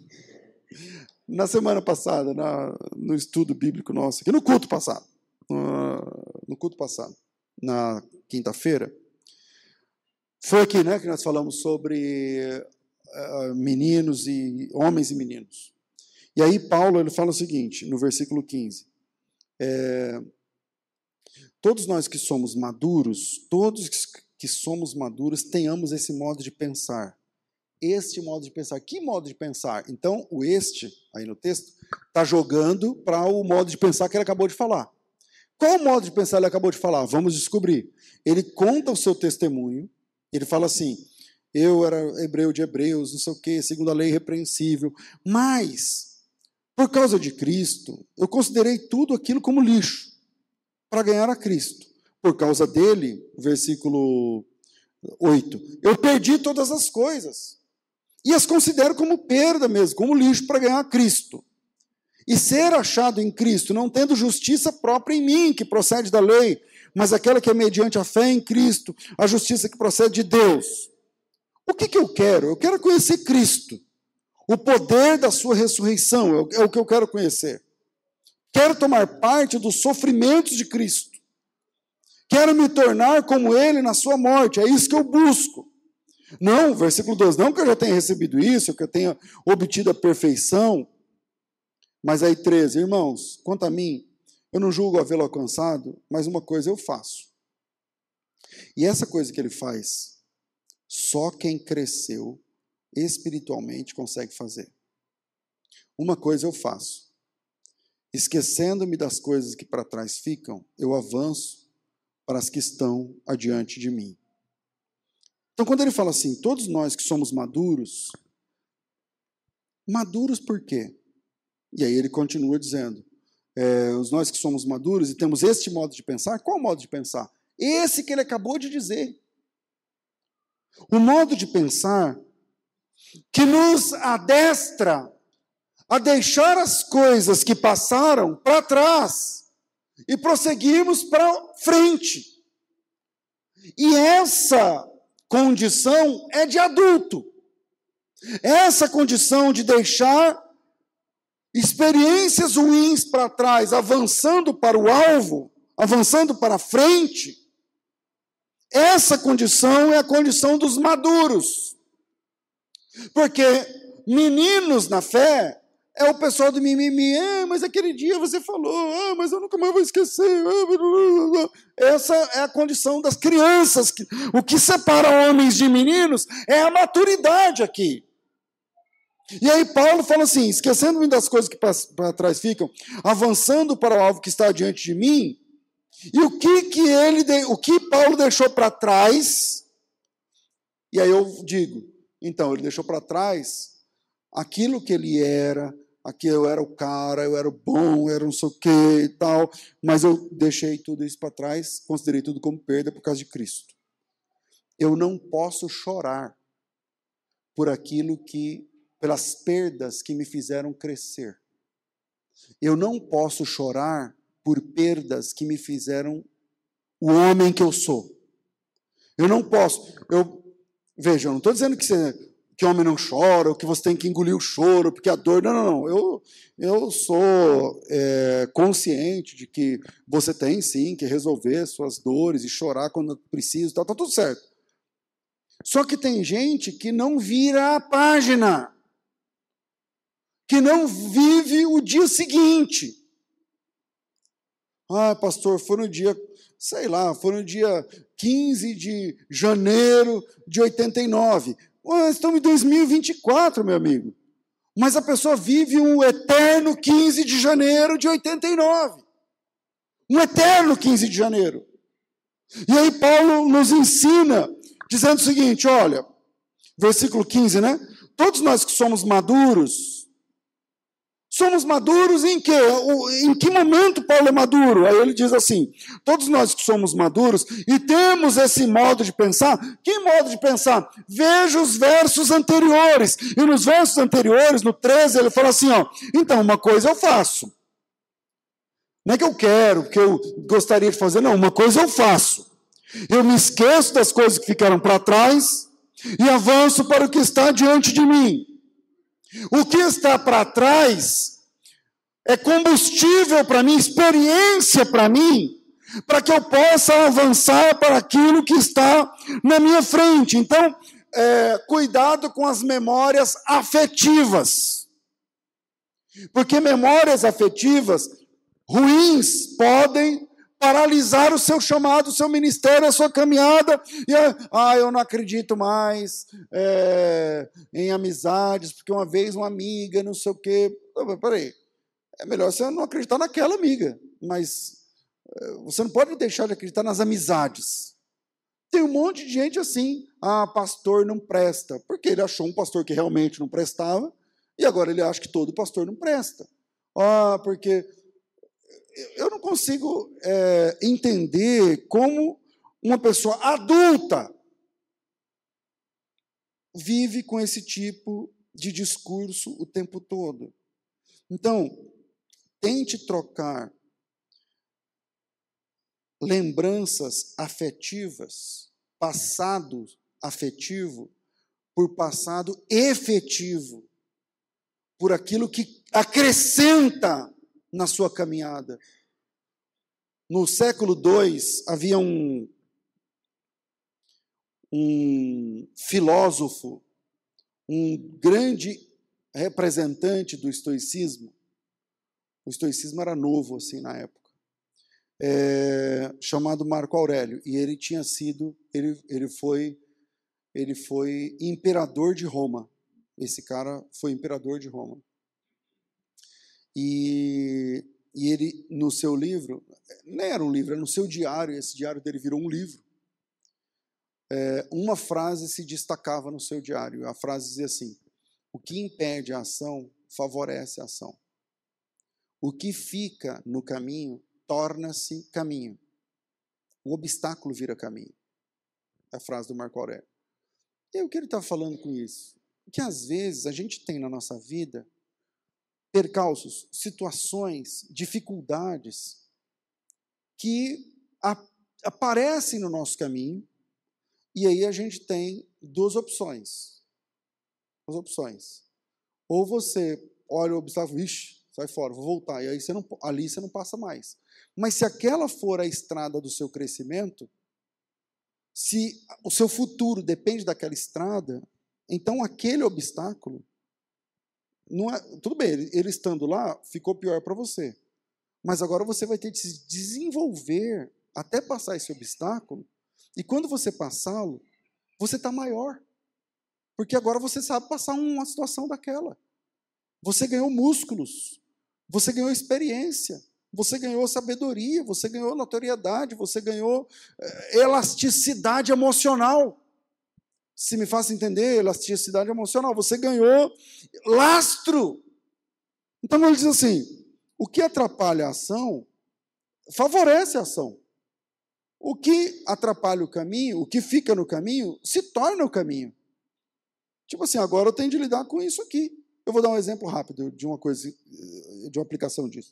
na semana passada, na, no estudo bíblico nosso, aqui no culto passado, no, no culto passado, na quinta-feira, foi aqui, né, que nós falamos sobre uh, meninos e homens e meninos. E aí Paulo ele fala o seguinte, no versículo quinze, é, todos nós que somos maduros, todos que somos maduros, tenhamos esse modo de pensar. Este modo de pensar. Que modo de pensar? Então, o este, aí no texto, está jogando para o modo de pensar que ele acabou de falar. Qual o modo de pensar ele acabou de falar? Vamos descobrir. Ele conta o seu testemunho, ele fala assim, eu era hebreu de hebreus, não sei o quê, segundo a lei irrepreensível, mas, por causa de Cristo, eu considerei tudo aquilo como lixo, para ganhar a Cristo. Por causa dele, versículo oito, eu perdi todas as coisas, e as considero como perda mesmo, como lixo para ganhar a Cristo. E ser achado em Cristo, não tendo justiça própria em mim, que procede da lei, mas aquela que é mediante a fé em Cristo, a justiça que procede de Deus. O que, que eu quero? Eu quero conhecer Cristo. O poder da sua ressurreição é o que eu quero conhecer. Quero tomar parte dos sofrimentos de Cristo. Quero me tornar como Ele na sua morte. É isso que eu busco. Não, versículo doze, não que eu já tenha recebido isso, que eu tenha obtido a perfeição. Mas aí treze, irmãos, quanto a mim, eu não julgo havê-lo alcançado, mas uma coisa eu faço. E essa coisa que ele faz, só quem cresceu espiritualmente consegue fazer. Uma coisa eu faço. Esquecendo-me das coisas que para trás ficam, eu avanço para as que estão adiante de mim. Então, quando ele fala assim, todos nós que somos maduros, maduros por quê? E aí ele continua dizendo, é, os nós que somos maduros e temos este modo de pensar, qual modo de pensar? Esse que ele acabou de dizer. O modo de pensar que nos adestra a deixar as coisas que passaram para trás e prosseguirmos para frente. E essa condição é de adulto. Essa condição de deixar experiências ruins para trás, avançando para o alvo, avançando para frente, essa condição é a condição dos maduros. Porque meninos na fé é o pessoal do mimimi, ah, mas aquele dia você falou, ah, mas eu nunca mais vou esquecer. Essa é a condição das crianças. O que separa homens de meninos é a maturidade aqui. E aí Paulo fala assim, esquecendo-me das coisas que para trás ficam, avançando para o alvo que está diante de mim, e o que, que, ele, o que Paulo deixou para trás, e aí eu digo, então, ele deixou para trás aquilo que ele era, aqui eu era o cara, eu era o bom, eu era não sei o quê e tal, mas eu deixei tudo isso para trás, considerei tudo como perda por causa de Cristo. Eu não posso chorar por aquilo que, pelas perdas que me fizeram crescer. Eu não posso chorar por perdas que me fizeram o homem que eu sou. Eu não posso. Eu, veja, eu não estou dizendo que, você, que homem não chora, ou que você tem que engolir o choro, porque a dor... Não, não, não. Eu, eu sou é, consciente de que você tem, sim, que resolver suas dores e chorar quando precisa, está tudo certo. Só que tem gente que não vira a página, que não vive o dia seguinte. Ah, pastor, foi no dia, sei lá, foi no dia quinze de janeiro de oitenta e nove. Ah, estamos em dois mil e vinte e quatro, meu amigo. Mas a pessoa vive um eterno quinze de janeiro de oitenta e nove. Um eterno quinze de janeiro. E aí Paulo nos ensina, dizendo o seguinte, olha, versículo quinze, né? Todos nós que somos maduros, somos maduros em quê? Em que momento Paulo é maduro? Aí ele diz assim, todos nós que somos maduros e temos esse modo de pensar, que modo de pensar? Veja os versos anteriores, e nos versos anteriores, no treze, ele fala assim, ó, então uma coisa eu faço, não é que eu quero, que eu gostaria de fazer, não, uma coisa eu faço, eu me esqueço das coisas que ficaram para trás e avanço para o que está diante de mim. O que está para trás é combustível para mim, experiência para mim, para que eu possa avançar para aquilo que está na minha frente. Então, é, cuidado com as memórias afetivas. Porque memórias afetivas ruins podem paralisar o seu chamado, o seu ministério, a sua caminhada. E, ah, eu não acredito mais é, em amizades, porque uma vez uma amiga, não sei o quê. Oh, peraí, é melhor você não acreditar naquela amiga, mas é, você não pode deixar de acreditar nas amizades. Tem um monte de gente assim, ah, pastor não presta, porque ele achou um pastor que realmente não prestava, e agora ele acha que todo pastor não presta. Ah, porque... Eu não consigo é, entender como uma pessoa adulta vive com esse tipo de discurso o tempo todo. Então, tente trocar lembranças afetivas, passado afetivo, por passado efetivo, por aquilo que acrescenta na sua caminhada. No século dois, havia um, um filósofo, um grande representante do estoicismo. O estoicismo era novo assim na época, é, chamado Marco Aurélio. E ele tinha sido, ele, ele, foi, ele foi imperador de Roma. Esse cara foi imperador de Roma. E, e ele, no seu livro, nem era um livro, era no seu diário, esse diário dele virou um livro. É, uma frase se destacava no seu diário, a frase dizia assim, o que impede a ação, favorece a ação. O que fica no caminho, torna-se caminho. O obstáculo vira caminho. É a frase do Marco Aurélio. E o que ele está falando com isso? Que às vezes a gente tem na nossa vida percalços, situações, dificuldades que a, aparecem no nosso caminho, e aí a gente tem duas opções. Duas opções. Ou você olha o obstáculo, ixi, sai fora, vou voltar, e aí você não, ali você não passa mais. Mas se aquela for a estrada do seu crescimento, se o seu futuro depende daquela estrada, então aquele obstáculo, não é, tudo bem, ele, ele estando lá, ficou pior para você. Mas agora você vai ter que se desenvolver até passar esse obstáculo, e quando você passá-lo, você está maior. Porque agora você sabe passar uma situação daquela. Você ganhou músculos, você ganhou experiência, você ganhou sabedoria, você ganhou notoriedade, você ganhou eh, elasticidade emocional. Se me faça entender, elasticidade emocional, você ganhou lastro. Então ele diz assim, o que atrapalha a ação, favorece a ação. O que atrapalha o caminho, o que fica no caminho, se torna o caminho. Tipo assim, agora eu tenho de lidar com isso aqui. Eu vou dar um exemplo rápido de uma coisa, de uma aplicação disso.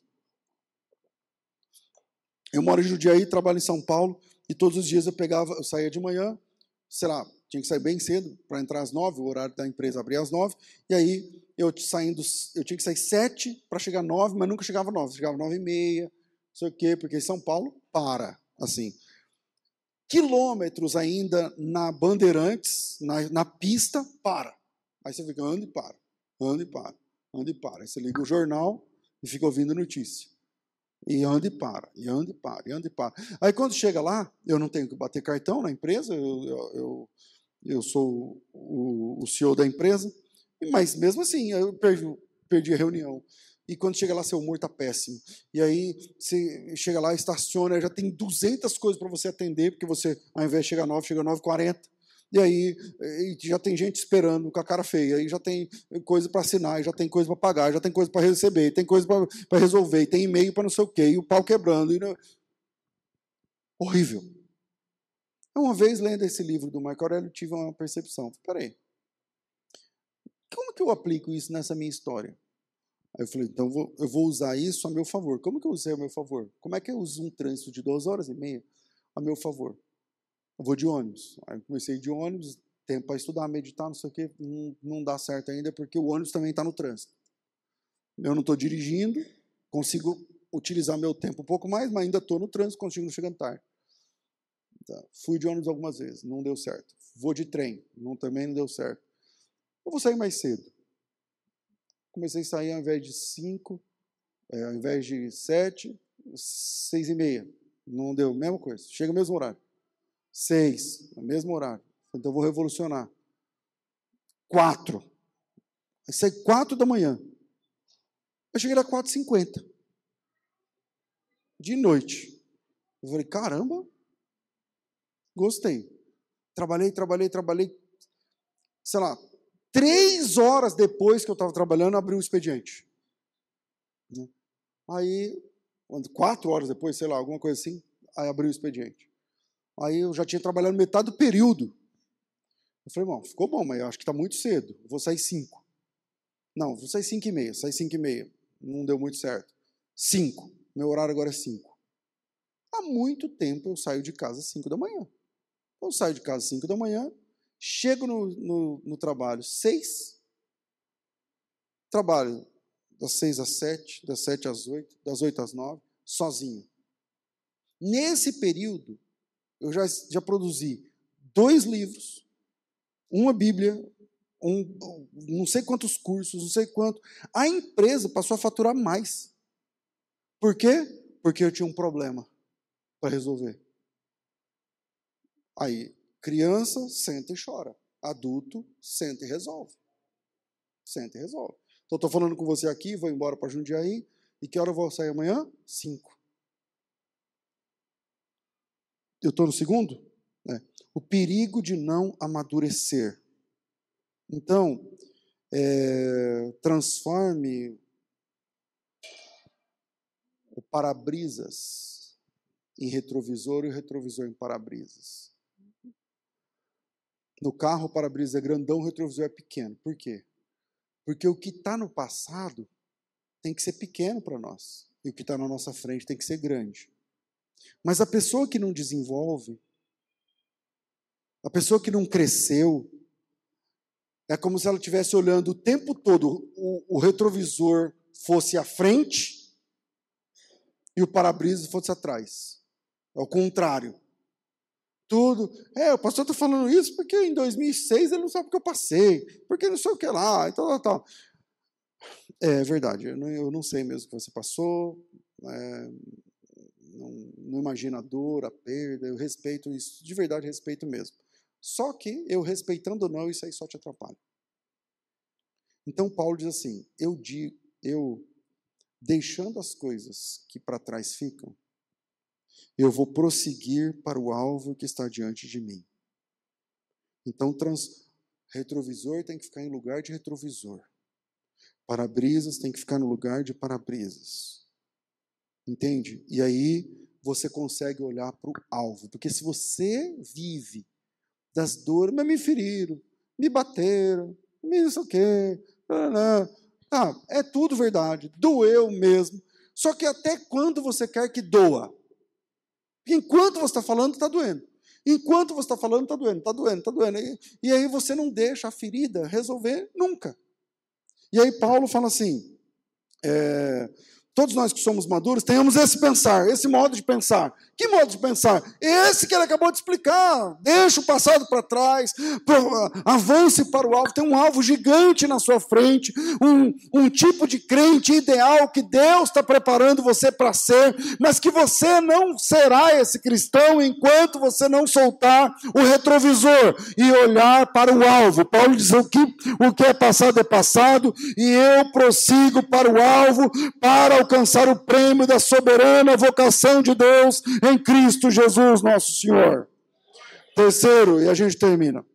Eu moro em Jundiaí, trabalho em São Paulo, e todos os dias eu pegava, eu saía de manhã, sei lá, tinha que sair bem cedo para entrar às nove, o horário da empresa abria às nove, e aí eu saindo, eu tinha que sair sete para chegar nove, mas nunca chegava nove, chegava nove e meia, não sei o quê, porque em São Paulo para, assim. Quilômetros ainda na Bandeirantes, na, na pista, para. Aí você fica, anda e para, anda e para, anda e para. Aí você liga o jornal e fica ouvindo notícia. E anda e para, e anda e para, e anda e para. Aí quando chega lá, eu não tenho que bater cartão na empresa, eu, eu, eu, eu sou o, o C E O da empresa, mas mesmo assim, eu perdi, perdi a reunião. E quando chega lá, seu humor está péssimo. E aí você chega lá, estaciona, já tem duzentas coisas para você atender, porque você, ao invés de chegar nove, chega nove e quarenta. E aí e já tem gente esperando com a cara feia, aí já tem coisa para assinar, já tem coisa para pagar, já tem coisa para receber, tem coisa para resolver, tem e-mail para não sei o quê, e o pau quebrando. E não... Horrível. Uma vez, lendo esse livro do Marco Aurélio, tive uma percepção. Peraí, como que eu aplico isso nessa minha história? Aí eu falei, então eu vou usar isso a meu favor. Como que eu usei a meu favor? Como é que eu uso um trânsito de duas horas e meia a meu favor? Eu vou de ônibus. Aí eu comecei de ônibus, tempo para estudar, meditar, não sei o quê, não, não dá certo ainda, porque o ônibus também está no trânsito. Eu não estou dirigindo, consigo utilizar meu tempo um pouco mais, mas ainda estou no trânsito, consigo chegar tarde. Tá. Fui de ônibus algumas vezes, não deu certo. Vou de trem, não, também não deu certo. Eu vou sair mais cedo. Comecei a sair ao invés de cinco, é, ao invés de sete, seis e meia. Não deu, mesma coisa, chega no mesmo horário. Seis, no mesmo horário. Então eu vou revolucionar. Quatro. Aí saí quatro da manhã. Eu cheguei lá quatro e cinquenta. De noite. Eu falei, caramba, gostei. Trabalhei, trabalhei, trabalhei. Sei lá, três horas depois que eu estava trabalhando, abri o expediente. Aí, quatro horas depois, sei lá, alguma coisa assim, aí abri o expediente. Aí eu já tinha trabalhado metade do período. Eu falei, bom, ficou bom, mas eu acho que está muito cedo. Vou sair cinco. Não, vou sair cinco e meia. Saí cinco e meia. Não deu muito certo. Cinco. Meu horário agora é cinco. Há muito tempo eu saio de casa às cinco da manhã. Eu saio de casa às cinco da manhã, chego no, no, no trabalho seis, trabalho das seis às sete, das sete às oito, das oito às nove, sozinho. Nesse período, eu já, já produzi dois livros, uma Bíblia, um, não sei quantos cursos, não sei quanto. A empresa passou a faturar mais. Por quê? Porque eu tinha um problema para resolver. Aí, criança, senta e chora. Adulto, senta e resolve. Senta e resolve. Então, estou falando com você aqui, vou embora para Jundiaí, e que hora eu vou sair amanhã? Cinco. Eu estou no segundo? É. O perigo de não amadurecer. Então, é, transforme o para-brisas em retrovisor e o retrovisor em para-brisas. No carro, o para-brisa é grandão, o retrovisor é pequeno. Por quê? Porque o que está no passado tem que ser pequeno para nós. E o que está na nossa frente tem que ser grande. Mas a pessoa que não desenvolve, a pessoa que não cresceu, é como se ela estivesse olhando o tempo todo, o, o retrovisor fosse à frente e o para-brisa fosse atrás. É o contrário. Tudo. É, o pastor está falando isso porque em dois mil e seis ele não sabe o que eu passei, porque não sei o que lá, e tal, tal, tal. É verdade, eu não, eu não sei mesmo o que você passou, é, não, não imagino a dor, a perda, eu respeito isso, de verdade respeito mesmo. Só que eu respeitando ou não, isso aí só te atrapalha. Então Paulo diz assim, eu, digo, eu deixando as coisas que para trás ficam, eu vou prosseguir para o alvo que está diante de mim. Então, trans, retrovisor tem que ficar em lugar de retrovisor. Para-brisas tem que ficar no lugar de para-brisas. Entende? E aí você consegue olhar para o alvo. Porque se você vive das dores, mas me feriram, me bateram, me não sei o quê, tá, é tudo verdade, doeu mesmo. Só que até quando você quer que doa? Porque enquanto você está falando, está doendo. Enquanto você está falando, está doendo, está doendo, está doendo. E, e aí você não deixa a ferida resolver nunca. E aí Paulo fala assim, é, todos nós que somos maduros, tenhamos esse pensar, esse modo de pensar. Que modo de pensar? Esse que ele acabou de explicar. Deixa o passado para trás, avance para o alvo. Tem um alvo gigante na sua frente, um, um tipo de crente ideal que Deus está preparando você para ser, mas que você não será esse cristão enquanto você não soltar o retrovisor e olhar para o alvo. Paulo diz o que, o que é passado é passado e eu prossigo para o alvo para alcançar o prêmio da soberana vocação de Deus em Cristo Jesus, nosso Senhor. Terceiro, e a gente termina.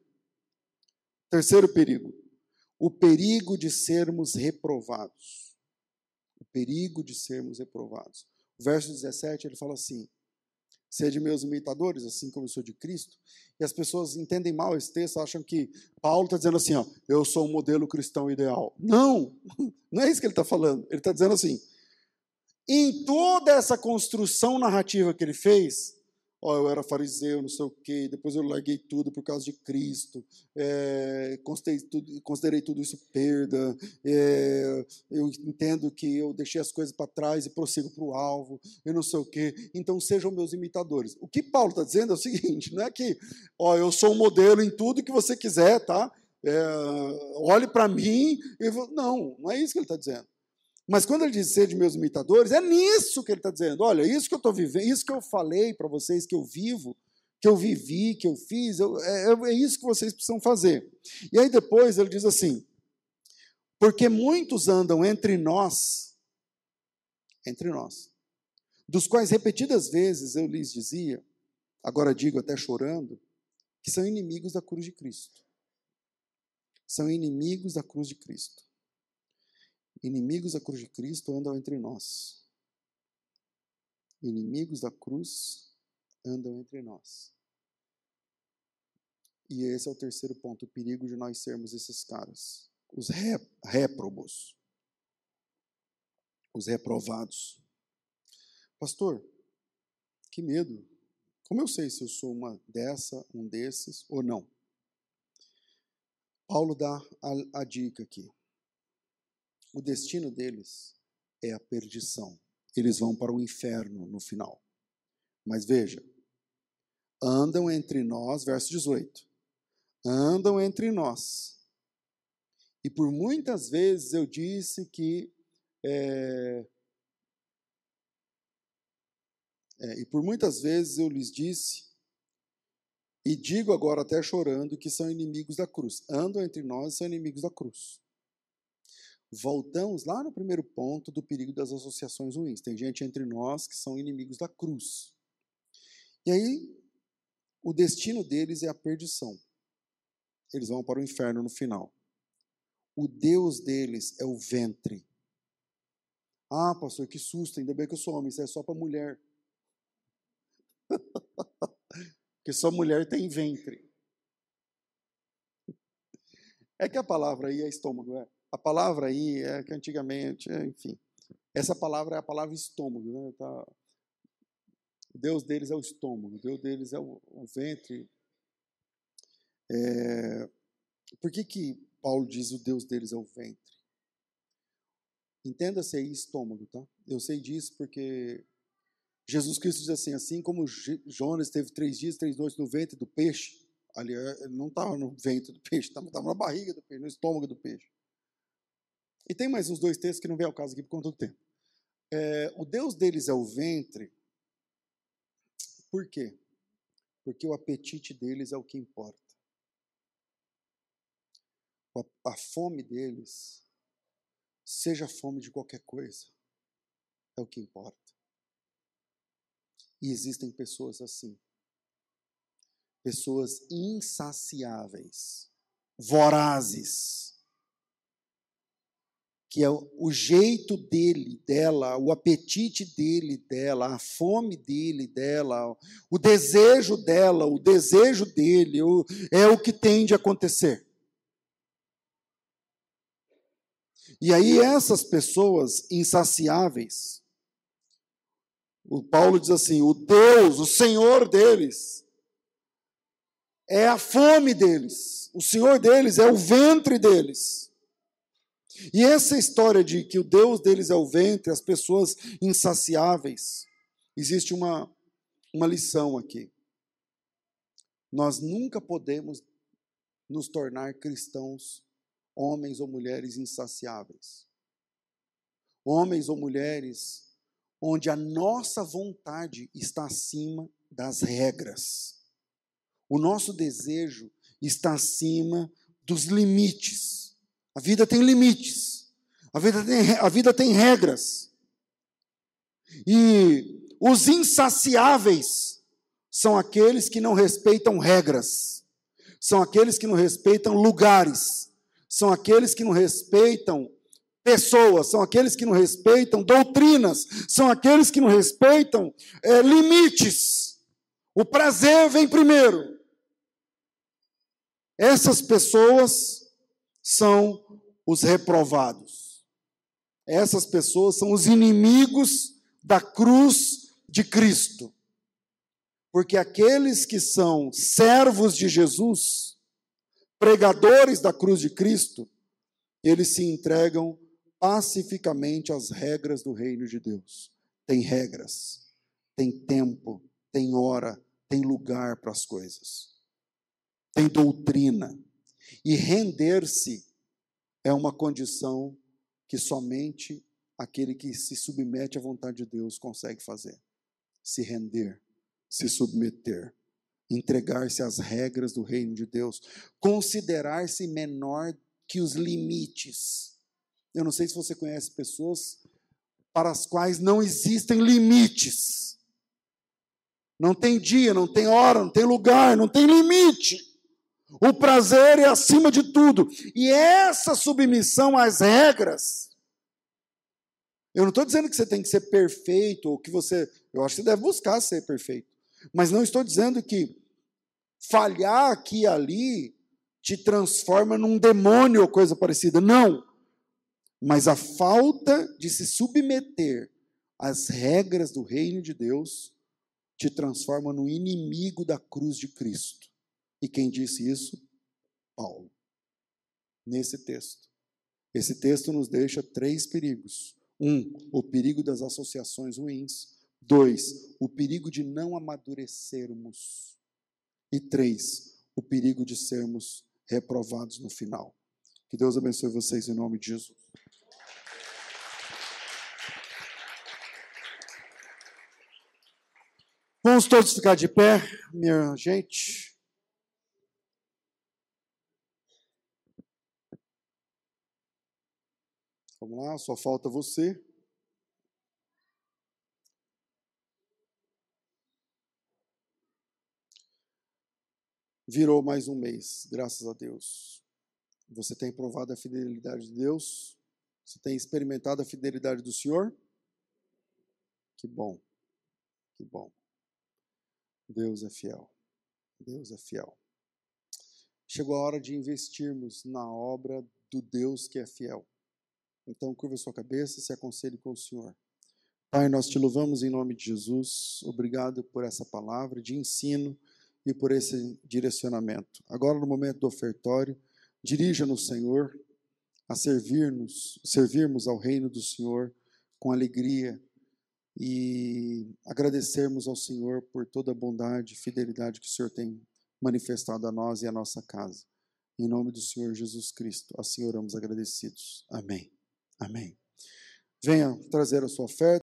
Terceiro perigo. O perigo de sermos reprovados. O perigo de sermos reprovados. O verso dezessete, ele fala assim, sede meus imitadores, assim como eu sou de Cristo. E as pessoas entendem mal esse texto, acham que Paulo está dizendo assim, ó, eu sou um modelo cristão ideal. Não, não é isso que ele está falando. Ele está dizendo assim, em toda essa construção narrativa que ele fez, ó, eu era fariseu, não sei o quê, depois eu larguei tudo por causa de Cristo, é, considerei, tudo, considerei tudo isso perda, é, eu entendo que eu deixei as coisas para trás e prossigo para o alvo, eu não sei o quê, então sejam meus imitadores. O que Paulo está dizendo é o seguinte, não é que ó, eu sou um modelo em tudo que você quiser, tá? É, olhe para mim, e vou... não, não é isso que ele está dizendo. Mas quando ele diz ser de meus imitadores, é nisso que ele está dizendo. Olha, isso que eu estou vivendo, isso que eu falei para vocês que eu vivo, que eu vivi, que eu fiz, eu, é, é isso que vocês precisam fazer. E aí depois ele diz assim, porque muitos andam entre nós, entre nós, dos quais repetidas vezes eu lhes dizia, agora digo até chorando, que são inimigos da cruz de Cristo. São inimigos da cruz de Cristo. Inimigos da cruz de Cristo andam entre nós. Inimigos da cruz andam entre nós. E esse é o terceiro ponto, o perigo de nós sermos esses caras. Os ré, réprobos. Os reprovados. Pastor, que medo. Como eu sei se eu sou uma dessa, um desses ou não? Paulo dá a, a dica aqui. O destino deles é a perdição. Eles vão para o inferno no final. Mas veja, andam entre nós, verso dezoito, andam entre nós. E por muitas vezes eu disse que, é, é, e por muitas vezes eu lhes disse, e digo agora até chorando, que são inimigos da cruz. Andam entre nós e são inimigos da cruz. Voltamos lá no primeiro ponto do perigo das associações ruins. Tem gente entre nós que são inimigos da cruz. E aí, o destino deles é a perdição. Eles vão para o inferno no final. O Deus deles é o ventre. Ah, pastor, que susto, ainda bem que eu sou homem, isso é só para mulher. Porque só mulher tem ventre. É que a palavra aí é estômago, é? A palavra aí é que antigamente, enfim. Essa palavra é a palavra estômago, né? Tá... O Deus deles é o estômago, o Deus deles é o, o ventre. É... Por que que Paulo diz o Deus deles é o ventre? Entenda-se aí estômago, tá? Eu sei disso porque Jesus Cristo diz assim, assim como Jonas teve três dias, três noites no ventre do peixe, ali ele não estava no ventre do peixe, estava na barriga do peixe, no estômago do peixe. E tem mais uns dois textos que não vem ao caso aqui por conta do tempo. É, o Deus deles é o ventre. Por quê? Porque o apetite deles é o que importa. A, a fome deles, seja a fome de qualquer coisa, é o que importa. E existem pessoas assim. Pessoas insaciáveis, vorazes. que é o jeito dele, dela, o apetite dele, dela, a fome dele, dela, o desejo dela, o desejo dele, o, é o que tem de acontecer. E aí essas pessoas insaciáveis, o Paulo diz assim, o Deus, o Senhor deles, é a fome deles, o Senhor deles é o ventre deles. E essa história de que o Deus deles é o ventre, as pessoas insaciáveis, existe uma, uma lição aqui. Nós nunca podemos nos tornar cristãos, homens ou mulheres insaciáveis. Homens ou mulheres onde a nossa vontade está acima das regras. O nosso desejo está acima dos limites. A vida tem limites, a vida tem, a vida tem regras. E os insaciáveis são aqueles que não respeitam regras, são aqueles que não respeitam lugares, são aqueles que não respeitam pessoas, são aqueles que não respeitam doutrinas, são aqueles que não respeitam é, limites. O prazer vem primeiro. Essas pessoas são os reprovados. Essas pessoas são os inimigos da cruz de Cristo. Porque aqueles que são servos de Jesus, pregadores da cruz de Cristo, eles se entregam pacificamente às regras do reino de Deus. Tem regras, tem tempo, tem hora, tem lugar para as coisas. Tem doutrina. E render-se é uma condição que somente aquele que se submete à vontade de Deus consegue fazer. Se render, se submeter, entregar-se às regras do reino de Deus, considerar-se menor que os limites. Eu não sei se você conhece pessoas para as quais não existem limites. Não tem dia, não tem hora, não tem lugar, não tem limite. O prazer é acima de tudo. E essa submissão às regras, eu não estou dizendo que você tem que ser perfeito, ou que você, eu acho que você deve buscar ser perfeito. Mas não estou dizendo que falhar aqui e ali te transforma num demônio ou coisa parecida. Não. Mas a falta de se submeter às regras do reino de Deus te transforma no inimigo da cruz de Cristo. E quem disse isso? Paulo. Nesse texto. Esse texto nos deixa três perigos. Um, o perigo das associações ruins. Dois, o perigo de não amadurecermos. E três, o perigo de sermos reprovados no final. Que Deus abençoe vocês em nome de Jesus. Vamos todos ficar de pé, minha gente. Vamos lá, só falta você. Virou mais um mês, graças a Deus. Você tem provado a fidelidade de Deus? Você tem experimentado a fidelidade do Senhor? Que bom, que bom. Deus é fiel, Deus é fiel. Chegou a hora de investirmos na obra do Deus que é fiel. Então, curva sua cabeça e se aconselhe com o Senhor. Pai, nós te louvamos em nome de Jesus. Obrigado por essa palavra de ensino e por esse direcionamento. Agora, no momento do ofertório, dirija-nos, Senhor, a servir-nos, servirmos ao reino do Senhor com alegria e agradecermos ao Senhor por toda a bondade e fidelidade que o Senhor tem manifestado a nós e a nossa casa. Em nome do Senhor Jesus Cristo, assim oramos agradecidos. Amém. Amém. Venha trazer a sua oferta.